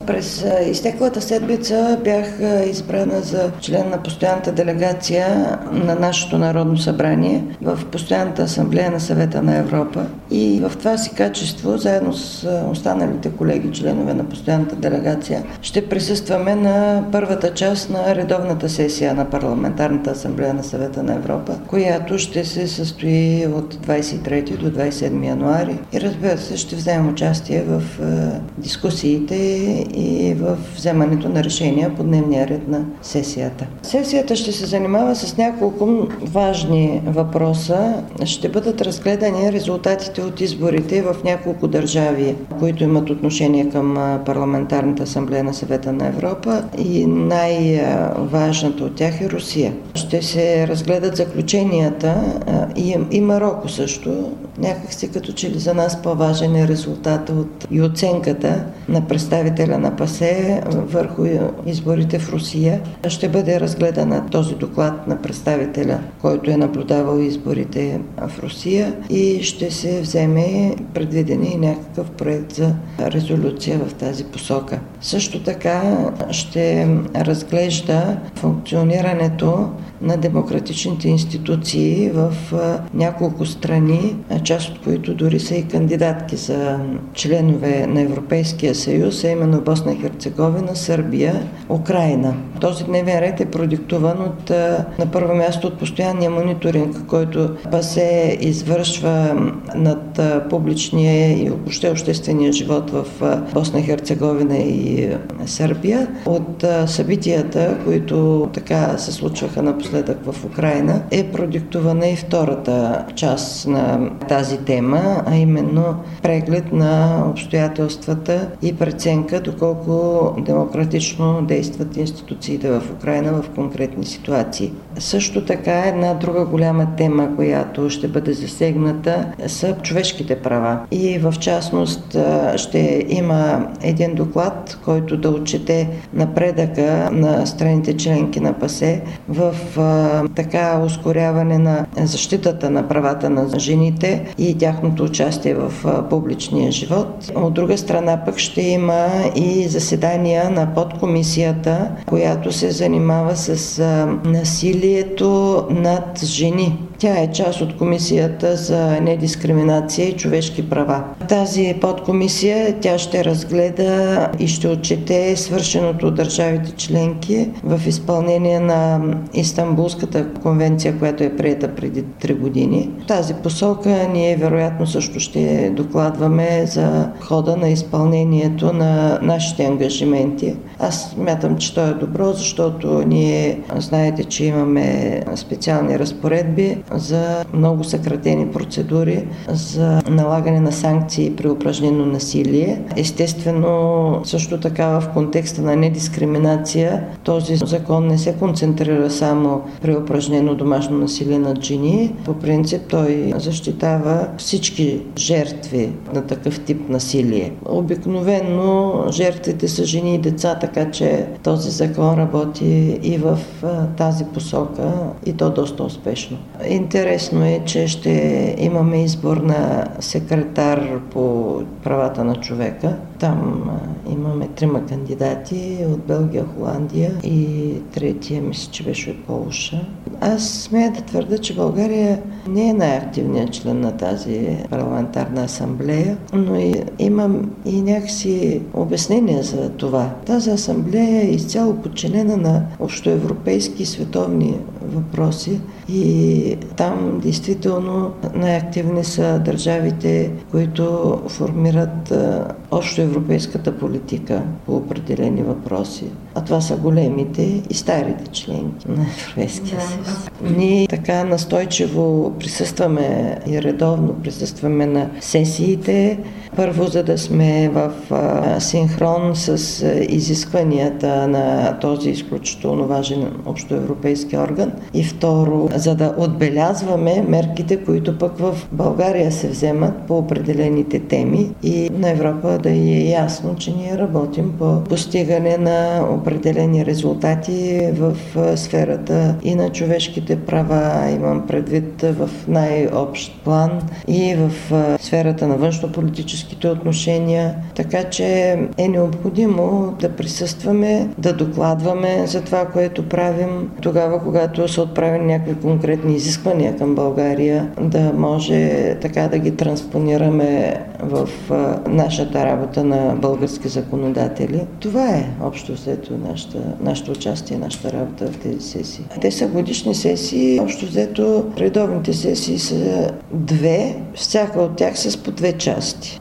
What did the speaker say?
През изтеклата седмица бях избрана за член на постоянната делегация на нашето Народно събрание в Постоянната асамблея на Съвета на Европа. И в това си качество, заедно с останалите колеги, членове на постоянната делегация, ще присъстваме на първата част на редовната сесия на Парламентарната асамблея на Съвета на Европа, която ще се състои от 23 до 27 януари. И разбира се, ще вземем участие в дискусиите и в вземането на решения по дневния ред на сесията. Сесията ще се занимава с няколко важни въпроса. Ще бъдат разгледани резултатите от изборите в няколко държави, които имат отношение към Парламентарната асамблея на Съвета на Европа, и най-важната от тях е Русия. Ще се разгледат заключенията и Мароко също. Някакси като че ли за нас по-важен е резултата и оценката на представителя на ПАСЕ върху изборите в Русия. Ще бъде разгледана този доклад на представителя, който е наблюдавал изборите в Русия, и ще се вземе предвиден и някакъв проект за резолюция в тази посока. Също така ще разглежда функционирането на демократичните институции в няколко страни, част от които дори са и кандидатки за членове на Европейския съюз, а именно Босна и Херцеговина, Сърбия, Украйна. Този дневен ред е продиктуван на първо място от постоянния мониторинг, който ПАСЕ извършва над публичния и въобще обществения живот в Босна и Херцеговина и Сърбия, от събитията, които така се случваха напоследък в Украйна, е продиктувана и втората част на тази тема, а именно преглед на обстоятелствата и преценка доколко демократично действат институциите в Украйна в конкретни ситуации. Също така една друга голяма тема, която ще бъде засегната, са човешките права. И в частност ще има един доклад, който да отчете напредъка на страните членки на ПАСЕ в така ускоряване на защитата на правата на жените и тяхното участие в публичния живот. От друга страна пък ще има и заседания на подкомисията, която се занимава с насилието над жени. Тя е част от Комисията за недискриминация и човешки права. Тази подкомисия тя ще разгледа и ще отчете свършеното от държавите членки в изпълнение на Истанбулската конвенция, която е приета преди 3 години. В тази посока ние вероятно също ще докладваме за хода на изпълнението на нашите ангажименти. Аз смятам, че то е добро, защото ние знаете, че имаме специални разпоредби за много съкратени процедури за налагане на санкции при упражнено насилие. Естествено, също така в контекста на недискриминация, този закон не се концентрира само при упражнено домашно насилие над жени. По принцип той защитава всички жертви на такъв тип насилие. Обикновено жертвите са жени и деца, така че този закон работи и в тази посока, и то доста успешно. Интересно е, че ще имаме избор на секретар по правата на човека. Там имаме 3 кандидати от Белгия, Холандия и третия, мисля, че беше от Полша. Аз смея да твърда, че България не е най-активният член на тази парламентарна асамблея, но имам и някакси обяснение за това. Тази асамблея е изцяло подчинена на общоевропейски и световни въпроси и там действително най-активни са държавите, които формират общоевропейската политика по определени въпроси. А това са големите и старите членки на Европейския съюз. Ние така настойчиво присъстваме и редовно присъстваме на сесиите. Първо, за да сме в синхрон с изискванията на този изключително важен общоевропейски орган. И второ, за да отбелязваме мерките, които пък в България се вземат по определените теми и на Европа да е ясно, че ние работим по постигане на определени резултати в сферата и на човешките права, имам предвид в най-общ план, и в сферата на външнополитически междуетническите отношения, така че е необходимо да присъстваме, да докладваме за това, което правим. Тогава, когато са отправени някакви конкретни изисквания към България, да може така да ги транспонираме в нашата работа на български законодатели. Това е общо взето нашето участие, нашата работа в тези сесии. Те са годишни сесии. Общо взето редовните сесии са 2, всяка от тях с по 2 части.